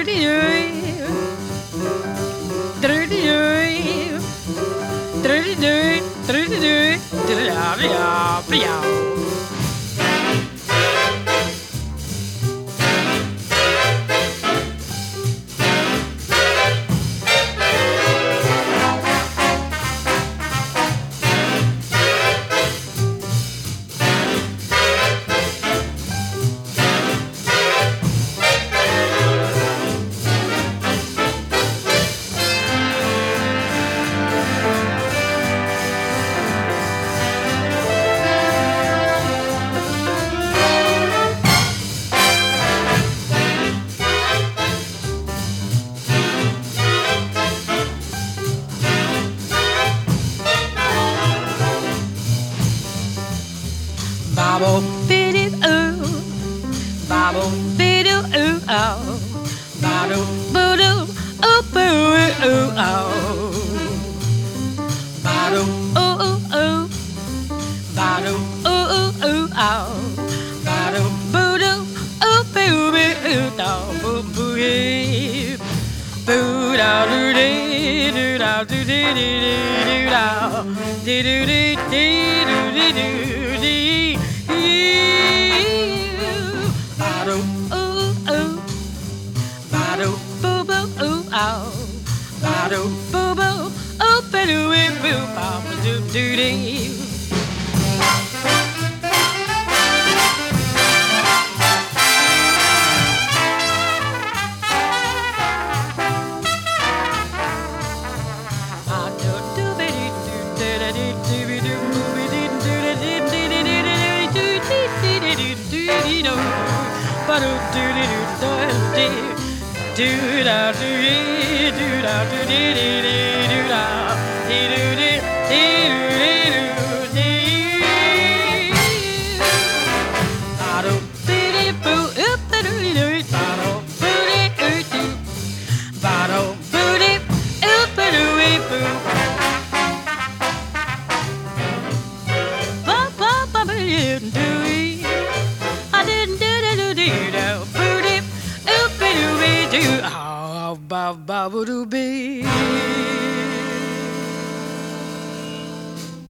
Bobble, biddy, ooh, bobble, biddy, ooh, oh, bobble, boodoo, ooh, boo, ooh, oh, bottle, ooh, ooh, ooh, bottle, ooh, ooh, ooh, oh, bottle, boodoo, ooh, boo, boo, ooh, oh, boo, boo, yeah, boo, da, doo, dee, doo, da, doo, dee, dee, dee, doo, da, dee, doo, dee, dee, doo, dee, doo, dee. Bottle, ooh, ooh, bottle, boo, boo, ooh, oh, bottle, boo, boo, ooh, boo, boo, boo, papa, doo, doo, dee. Do da do dee do da do dee dee dee do da dee do dee dee do dee do dee. Bottle biddy boo oop a doo doo. Bottle booty oop doo. Bottle booty oop a doo boo. Ba ba ba ba doo doo. I didn't do da do dee do. Booty oop a doo doo. Oh, ba ba ba doo bee.